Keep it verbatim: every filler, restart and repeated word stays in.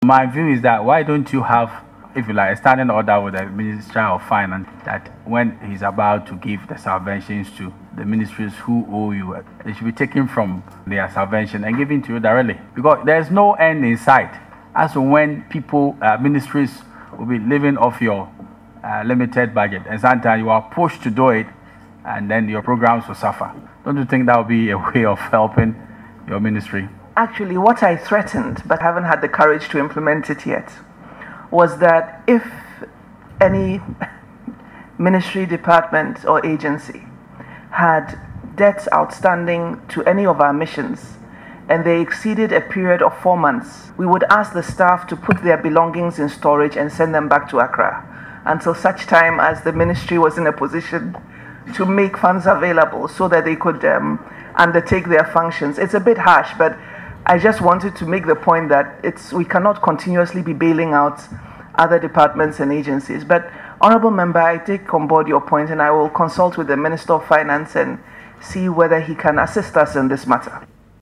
My view is that why don't you have, if you like, a standing order with the Minister of Finance that when he's about to give the subventions to the ministries who owe you, they should be taken from their subvention and given to you directly. Because there's no end in sight as to when people, uh, ministries will be living off your uh, limited budget. And sometimes you are pushed to do it and then your programs will suffer. Don't you think that would be a way of helping your ministry? Actually, what I threatened, but haven't had the courage to implement it yet, was that if any ministry, department, or agency had debts outstanding to any of our missions and they exceeded a period of four months, we would ask the staff to put their belongings in storage and send them back to Accra until such time as the ministry was in a position to make funds available so that they could um, undertake their functions. It's a bit harsh, but I just wanted to make the point that it's we cannot continuously be bailing out other departments and agencies. But, Honourable Member, I take on board your point and I will consult with the Minister of Finance and see whether he can assist us in this matter.